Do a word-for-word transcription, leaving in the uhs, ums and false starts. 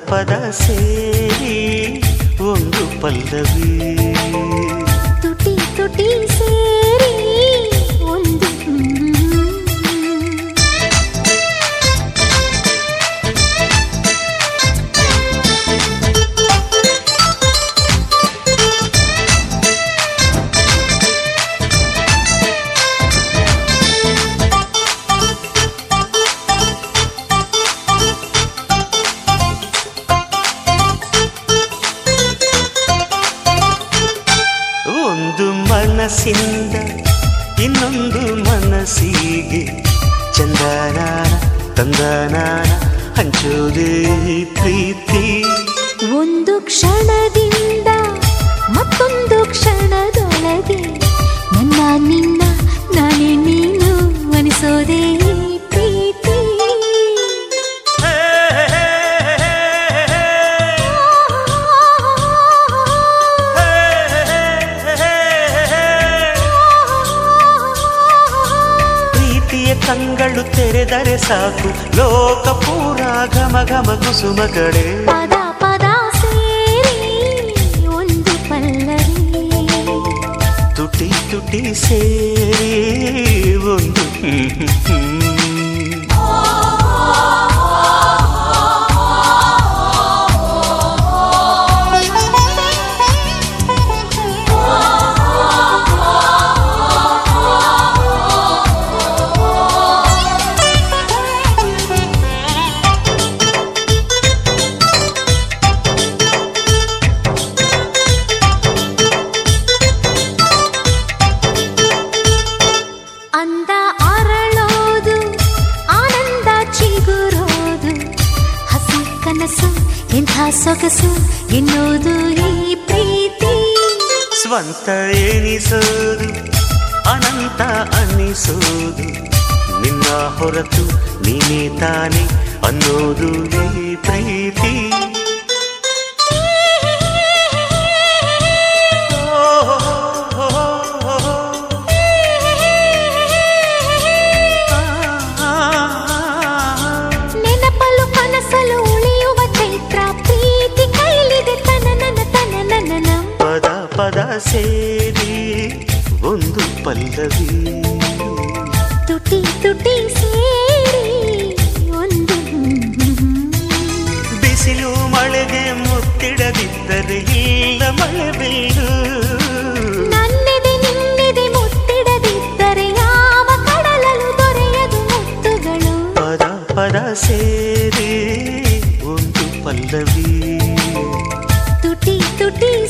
ಪದ ಸೇರಿ ಒಂದು ಪಲ್ಲವಿ ತುಟಿ ತುಟಿ ಸೇರಿ ಒಂದು ಒಂದು ಮನಸ್ಸಿಂದ ಇನ್ನೊಂದು ಮನಸ್ಸಿಗೆ ಚಂದನ ತಂದನ ಹಂಚೋದೇ ಪ್ರೀತಿ ಒಂದು ಕ್ಷಣದಿಂದ ಮತ್ತೊಂದು ಕ್ಷಣದೊಳಗೆ ನನ್ನ ನಿನ್ನ ನಾನೇ ನೀನು ಅನಿಸೋದೇ ಪ್ರೀತಿ ಕಂಗಳು ತೆರೆದರೆ ಸಾಕು ಲೋಕ ಪೂರ ಘಮ ಘಮ ಕುಸುಮ ಕಡೆ ಪದ ಪದ ಸೇರಿ ಒಂದು ಪಲ್ಲವಿ ತುಟಿ ತುಟಿ ಸೇರಿ ಒಂದು ಅಂದ ಅರಳೋದು ಆನಂದ ಚಿಗುರೋದು ಹಸಿ ಕನಸು ಎಂಥ ಸೊಗಸು ಎನ್ನುವುದು ಈ ಪ್ರೀತಿ ಸ್ವಂತ ಎನಿಸೋದು ಅನಂತ ಅನ್ನಿಸೋದು ನಿನ್ನ ಹೊರತು ನೀನೇ ತಾನೆ ಅನ್ನೋದು ಈ ಪ್ರೀತಿ ನೆನಪಲು ಕನಸಲು ಉಳಿಯುವ ಚೈತ್ರ ಪ್ರೀತಿ ಕೈಲಿದೆ ತನನನ ತನನನ ಪದ ಪದ ಸೇರಿ ಒಂದು ಪಲ್ಲವಿ ತುಟಿ ತುಟಿ ಸೇರಿ ಒಂದು ಬಿಸಿಲು ಮಳೆಗೆ ಮುತ್ತಿಡದಿದ್ದರೆ ಇಲ್ಲ ಮಳೆ ಬೀಳು ನನ್ನೆದೆ ನಿನ್ನೆದೆ ಮುತ್ತಿಡದಿದ್ದರೆ ಯಾವ ಕಡಲಲು ದೊರೆಯದು ಮುತ್ತುಗಳು ಪದ ಪದ ಸೇರಿ ಒಂದು ಪಲ್ಲವಿ ತುಟಿ ತುಟಿ